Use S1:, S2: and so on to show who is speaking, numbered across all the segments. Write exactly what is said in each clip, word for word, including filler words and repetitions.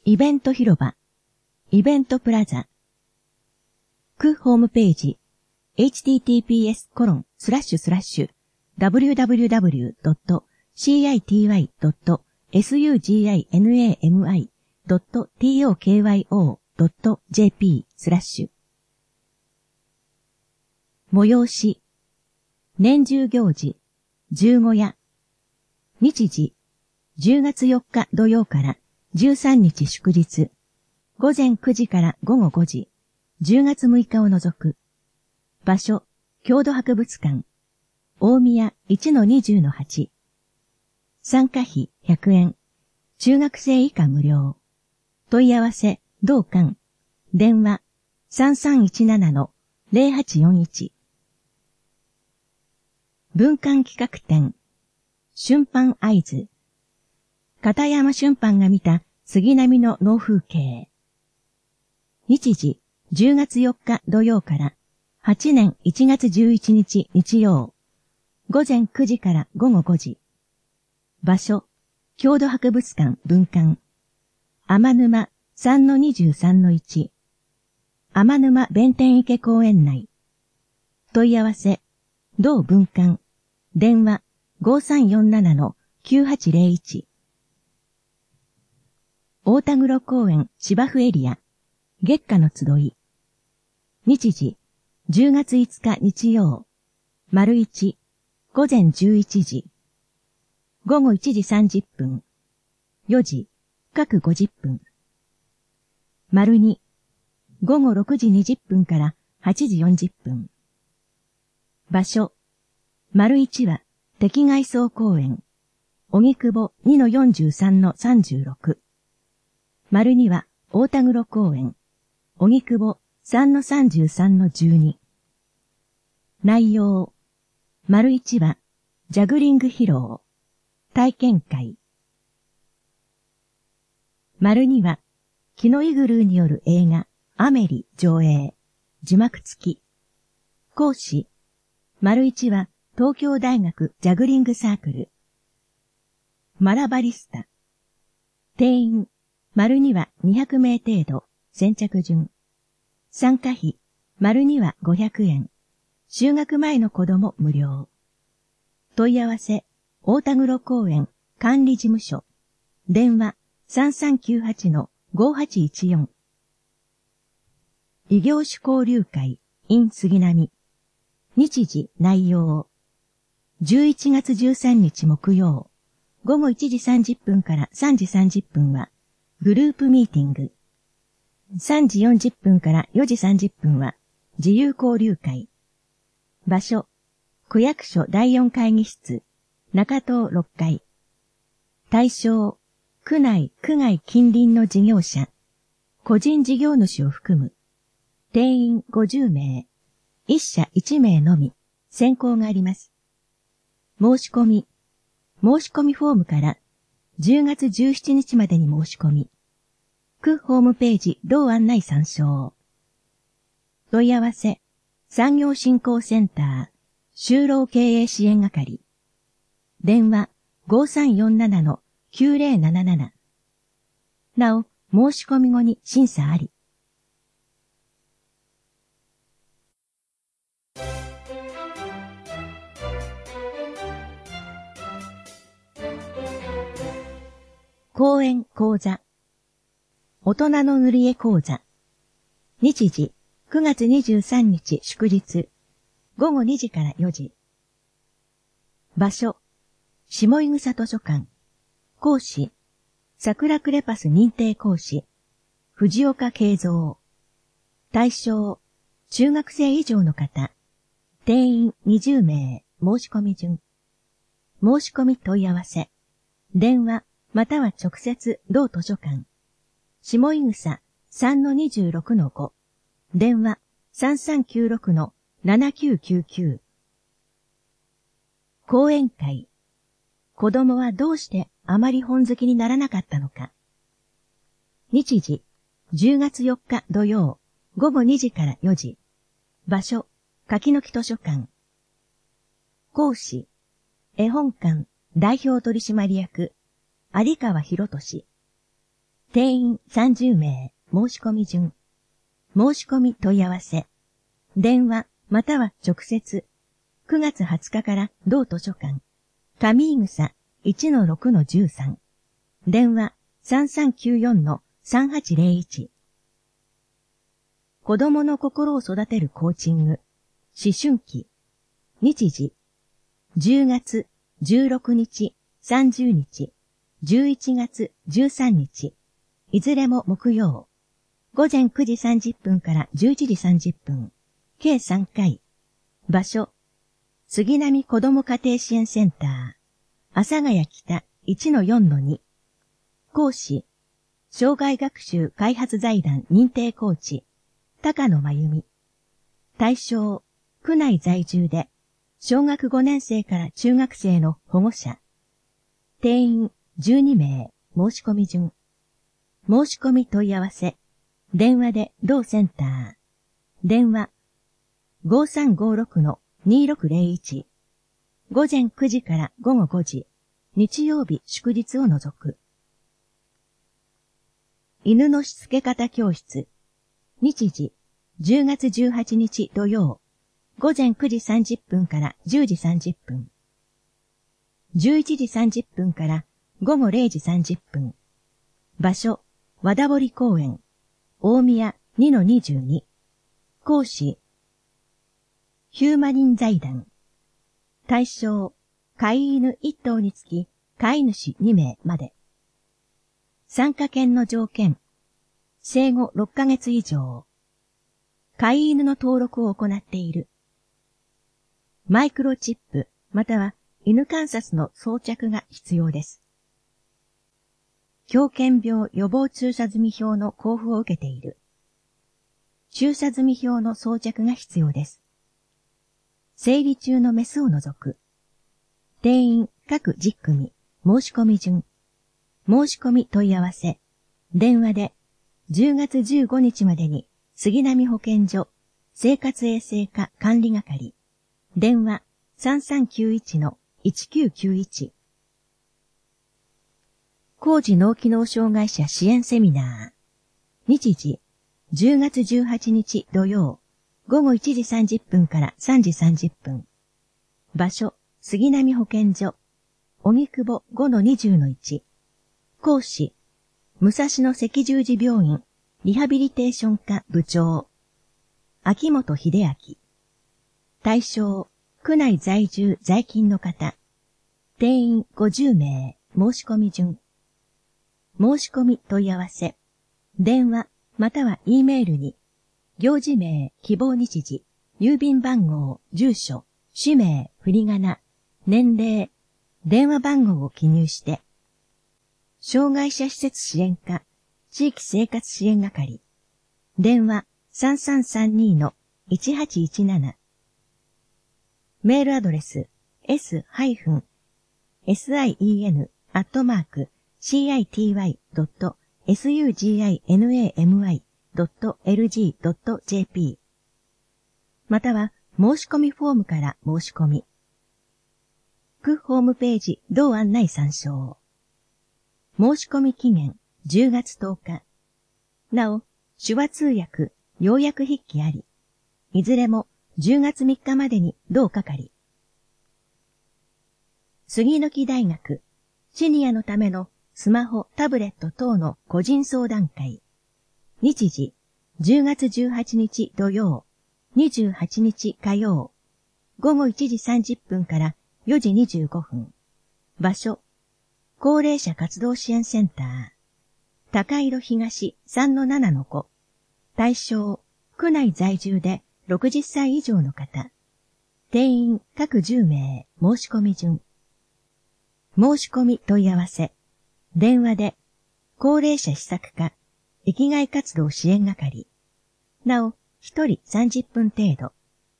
S1: イベント広場、イベントプラザ。区ホームページ、エイチティーティーピーエスコロンスラッシュスラッシュダブリューダブリューダブリュードットシーアイティーワイドットエスユージーアイエヌエーエムアイドットトーキョードットジェーピースラッシュ。催し、年中行事、十五夜。日時、じゅうがつよっか土曜からじゅうさんにち祝日。午前くじから午後ごじ。じゅうがつむいかを除く。場所、郷土博物館。大宮 いちのにじゅうのはち。参加費ひゃくえん。中学生以下無料。問い合わせ、同館。電話、さんさんいちななのゼロはちよんいち。文館企画展。春帆会津。片山春帆が見た杉並の農風景。日時、じゅうがつよっか土曜からはちねんいちがつじゅういちにち日曜。午前くじから午後ごじ。場所、郷土博物館文館。天沼 さんのにじゅうさんのいち。天沼弁天池公園内。問い合わせ、同文館。電話、ごさんよんななのきゅうはちゼロいち。大田黒公園芝生エリア。月下の集い。日時、じゅうがついつか日曜。丸一、午前じゅういちじ。午後いちじさんじゅっぷん。よじ、各ごじゅっぷん。丸二、午後ろくじにじゅっぷんからはちじよんじゅっぷん。場所、丸一は敵外荘公園。荻窪 にのよんじゅうさんのさんじゅうろく。丸二は大田黒公園。荻窪 さんのさんじゅうさんのじゅうに。内容。丸一は、ジャグリング披露。体験会。丸二は、キノイグルーによる映画、アメリ上映。字幕付き。講師。丸一は、東京大学ジャグリングサークル。マラバリスタ。定員。丸二はにひゃくめい程度。先着順。参加費、丸にはごひゃくえん。就学前の子供無料。問い合わせ、大田黒公園管理事務所。電話、さんさんきゅうはちのごはちいちよん。異業種交流会 in 杉並。日時、内容。じゅういちがつじゅうさんにち木曜。午後いちじさんじゅっぷんからさんじさんじゅっぷんは、グループミーティング。さんじよんじゅっぷんからよじさんじゅっぷんは自由交流会。場所、区役所だいよん会議室、中東ろっかい。対象、区内区外近隣の事業者、個人事業主を含む。定員ごじゅうめい、一社いちめいのみ、選考があります。申し込み、申し込みフォームからじゅうがつじゅうしちにちまでに申し込み。区ホームページ同案内参照。問い合わせ、産業振興センター、就労経営支援係。電話、ごさんよんななのきゅうゼロなななな。なお、申し込み後に審査あり。講演講座。大人の塗り絵講座。日時、くがつにじゅうさんにち祝日。午後にじからよじ。場所、下井草図書館。講師、桜クレパス認定講師、藤岡慶三。対象、中学生以上の方。定員にじゅうめい、申し込み順。申し込み問い合わせ。電話、または直接同図書館。下井草 さんのにじゅうろくのご。電話さんさんきゅうろくのななきゅうきゅうきゅう。講演会。子供はどうしてあまり本好きにならなかったのか。日時、じゅうがつよっか土曜、午後にじからよじ。場所、柿の木図書館。講師、絵本館代表取締役、有川博俊。 定員さんじゅうめい、申し込み順。申し込み問い合わせ。電話または直接。くがつはつかから同図書館。上井草 いちのろくのじゅうさん。電話さんさんきゅうよんのさんはちゼロいち。子供の心を育てるコーチング。思春期。日時。じゅうがつじゅうろくにち、さんじゅうにち、じゅういちがつじゅうさんにち。いずれも木曜。ごぜんくじさんじゅっぷんからじゅういちじさんじゅっぷん。計さんかい。場所。杉並子ども家庭支援センター。阿佐ヶ谷北 いちのよんのに。講師。障害学習開発財団認定コーチ。高野真由美。対象。区内在住で、小学ごねんせいから中学生の保護者。定員じゅうにめい、申し込み順。申し込み問い合わせ。電話で同センター。電話ごさんごろくのにろくゼロいち。ごぜんくじからごごごじ。日曜日祝日を除く。犬のしつけ方教室。日時じゅうがつじゅうはちにち土曜。ごぜんくじさんじゅっぷんからじゅうじさんじゅっぷん。じゅういちじさんじゅっぷんからごごれいじさんじゅっぷん。場所、和田堀公園。大宮 にのにじゅうに。講師、ヒューマリン財団。対象、飼い犬いっとうにつき飼い主にめいまで。参加券の条件、生後ろっかげつ以上。飼い犬の登録を行っている。マイクロチップまたは犬観察の装着が必要です。狂犬病予防注射済表の交付を受けている。注射済表の装着が必要です。生理中のメスを除く。定員各じゅっくみ、申し込み順。申し込み問い合わせ。電話でじゅうがつじゅうごにちまでに杉並保健所生活衛生課管理係。電話さんさんきゅういちのいちきゅうきゅういち。高次脳機能障害者支援セミナー。日時じゅうがつじゅうはちにち土曜。ごごいちじさんじゅっぷんからさんじさんじゅっぷん。場所、杉並保健所。荻窪 ごのにじゅうのいち。講師、武蔵野赤十字病院リハビリテーション課部長。秋元秀明。対象、区内在住在勤の方。定員ごじゅうめい、申し込み順。申し込み問い合わせ。電話または E メールに、行事名、希望日時、郵便番号、住所、氏名、振り仮名、年齢、電話番号を記入して、障害者施設支援課、地域生活支援係、電話さんさんさんにのいちはちいちなな、メールアドレス エス シャイン アットマーク シーアイティーワイ ドット スユージーアイエヌエーエムアイ ドット エルジー ドット ジェーピー または申し込みフォームから申し込み。区ホームページ同案内参照。申し込み期限じゅうがつとおか。なお、手話通訳、要約筆記あり。いずれもじゅうがつみっかまでに同係。杉の木大学、シニアのためのスマホ、タブレット等の個人相談会。日時、じゅうがつじゅうはちにち土曜、にじゅうはちにち火曜、ごごいちじさんじゅっぷんからよじにじゅうごふん。場所、高齢者活動支援センター。高色東 さんのななのご。対象、区内在住でろくじゅっさい以上の方。定員各じゅうめい、申し込み順。申し込み問い合わせ。電話で、高齢者施策課、生きがい活動支援係。なお、ひとりさんじゅっぷん程度。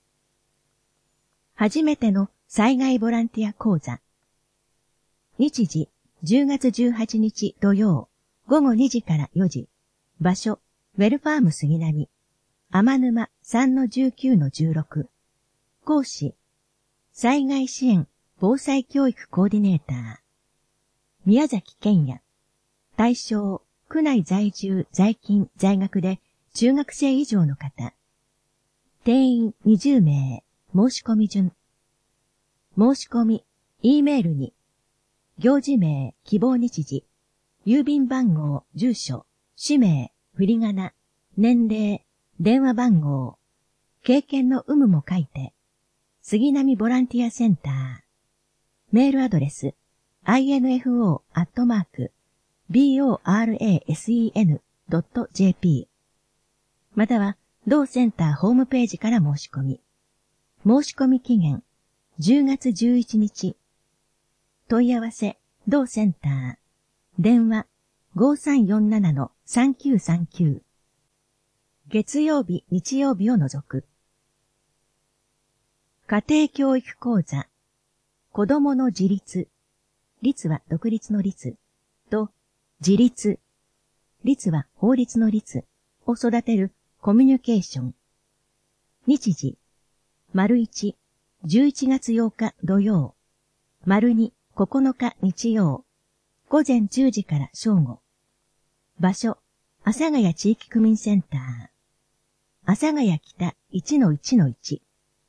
S1: 初めての災害ボランティア講座。日時、じゅうがつじゅうはちにち土曜、ごごにじからよじ。場所、ウェルファーム杉並。天沼 さんのじゅうきゅうのじゅうろく。講師、災害支援防災教育コーディネーター。宮崎健也。対象、 区内在住、在勤、在学で中学生以上の方。定員にじゅうめい、申し込み順。申し込み、E メールに、行事名、希望日時、郵便番号、住所、氏名、振り仮名、年齢、電話番号、経験の有無も書いて、杉並ボランティアセンター。メールアドレス、アイエヌエフオー アットマーク、ボラセン ドット ジェーピー。または、同センターホームページから申し込み。申し込み期限、じゅうがつじゅういちにち。問い合わせ、同センター。電話、ごさんよんななのさんきゅうさんきゅう。月曜日、日曜日を除く。家庭教育講座。子供の自立。立は独立の立。と、自立。立は法律の立を育てるコミュニケーション。日時。丸一、じゅういちがつようか土曜。丸二、ここのか日曜。午前じゅうじから正午。場所、阿佐ヶ谷地域区民センター。阿佐ヶ谷北 いちのいちのいち。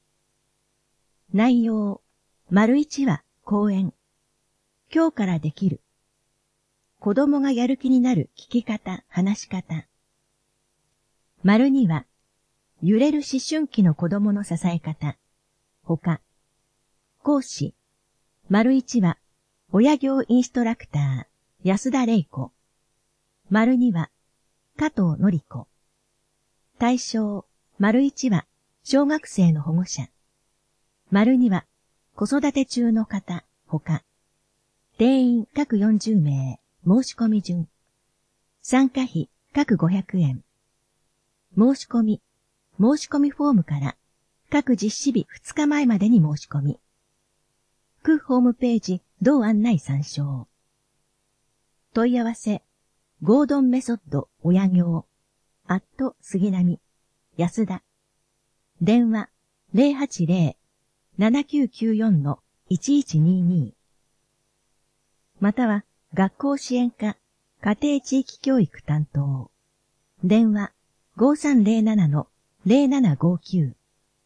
S1: 内容、丸一は講演。今日からできる。子供がやる気になる聞き方、話し方。丸二は、揺れる思春期の子供の支え方。他。講師。丸一は、親業インストラクター、安田玲子。丸二は、加藤典子。対象。丸一は、小学生の保護者。丸二は、子育て中の方、他。定員各よんじゅうめい、申し込み順。参加費各ごひゃくえん。申し込み、申し込みフォームから、各実施日ふつかまえまでに申し込み。区ホームページ、同案内参照。問い合わせ、ゴードンメソッド親業、アット杉並、安田。電話、ゼロはちゼロ ななきゅうきゅうよん いちいちにに。または、学校支援課、家庭地域教育担当。電話、ごさんゼロなな ゼロななごきゅう。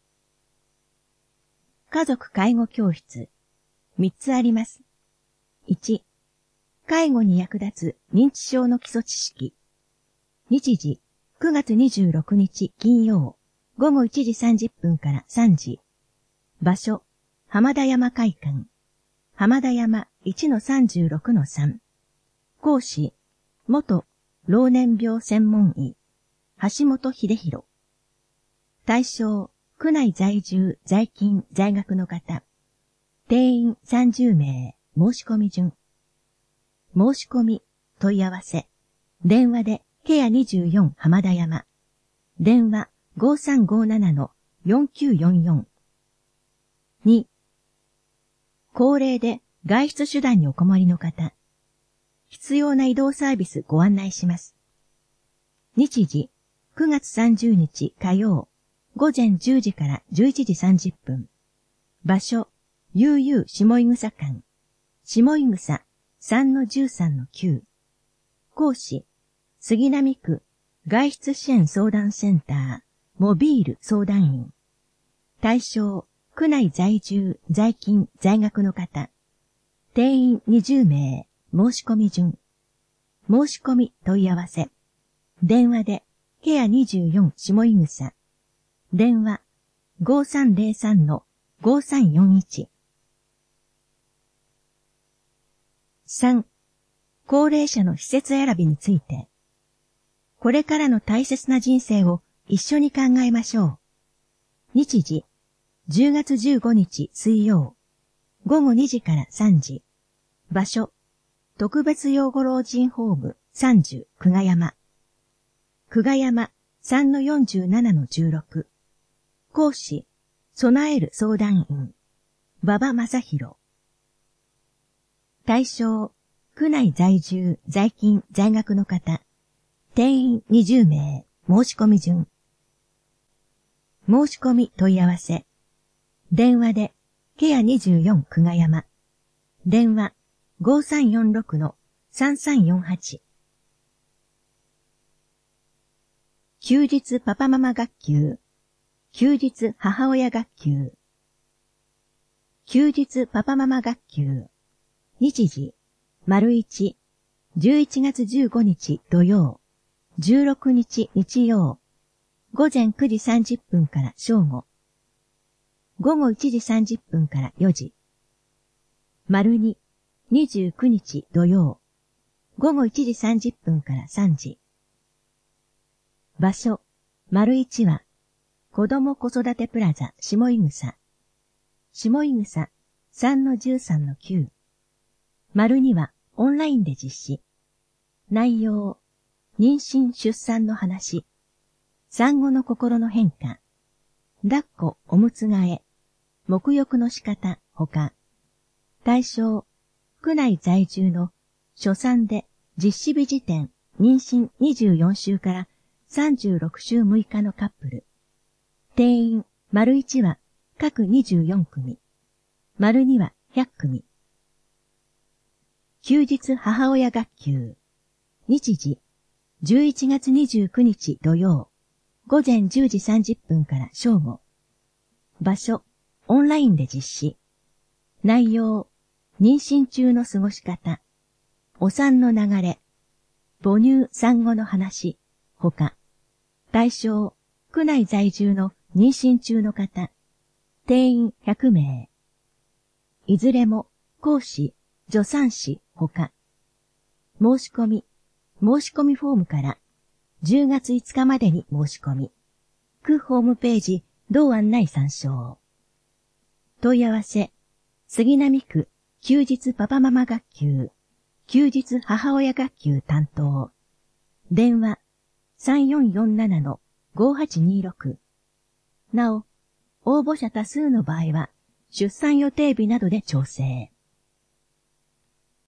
S1: 家族介護教室。みっつあります。いち、介護に役立つ認知症の基礎知識。日時、くがつにじゅうろくにち金曜、ごごいちじさんじゅっぷんからさんじ。場所、浜田山会館。浜田山 いちのさんじゅうろくのさん。講師、元老年病専門医、橋本秀弘。対象、区内在住、在勤、在学の方。定員さんじゅうめい、申し込み順。申し込み、問い合わせ。電話で、ケアにじゅうよん浜田山。電話ごさんごななのよんきゅうよんよん。に、高齢で外出手段にお困りの方。必要な移動サービスご案内します。日時、くがつさんじゅうにち火曜、ごぜんじゅうじからじゅういちじさんじゅっぷん。場所、ゆうゆう下井草館。下井草 さんのじゅうさんのきゅう。講師、杉並区外出支援相談センター、モビール相談員。対象、区内在住、在勤、在学の方。定員にじゅうめい、申し込み順。申し込み問い合わせ。電話で、ケアにじゅうよん下井草。電話ごさんゼロさんのごさんよんいち。さん、高齢者の施設選びについて。これからの大切な人生を一緒に考えましょう。日時、じゅうがつじゅうごにち水曜、ごごにじからさんじ。場所、特別養護老人ホームさんじゅう久我山。久我山 さんのよんじゅうななのじゅうろく。講師、備える相談員、馬場正宏。対象、区内在住、在勤、在学の方。定員にじゅうめい、申し込み順。申し込み問い合わせ。電話で、ケアにじゅうよん久我山。電話ごさんよんろくのさんさんよんはち。 休日パパママ学級、休日母親学級、休日パパママ学級、日時、丸一、じゅういちがつじゅうごにち土曜、じゅうろくにち日曜、午前くじさんじゅっぷんから正午、午後いちじさんじゅっぷんからよじ、丸二、にじゅうくにち土曜、午後いちじさんじゅっぷんからさんじ。場所、丸一は、子ども子育てプラザ下井草。下井草 さんのじゅうさんのきゅう。丸二はオンラインで実施。内容、妊娠出産の話、産後の心の変化、抱っこおむつ替え、沐浴の仕方ほか、対象、区内在住の初産で実施日時点妊娠にじゅうよんしゅうからさんじゅうろくしゅうむいかのカップル。定員、丸一は各にじゅうよんくみ、丸二はひゃくくみ。休日母親学級。日時、じゅういちがつにじゅうくにち土曜、午前じゅうじさんじゅっぷんから正午。場所、オンラインで実施。内容、妊娠中の過ごし方、お産の流れ、母乳産後の話、ほか、対象、区内在住の妊娠中の方、定員ひゃくめい。いずれも、講師、助産師、ほか、申し込み、申し込みフォームからじゅうがついつかまでに申し込み、区ホームページ同案内参照。問い合わせ、杉並区休日パパママ学級、休日母親学級担当。電話 さんよんよんななのごはちにろく。なお、応募者多数の場合は出産予定日などで調整。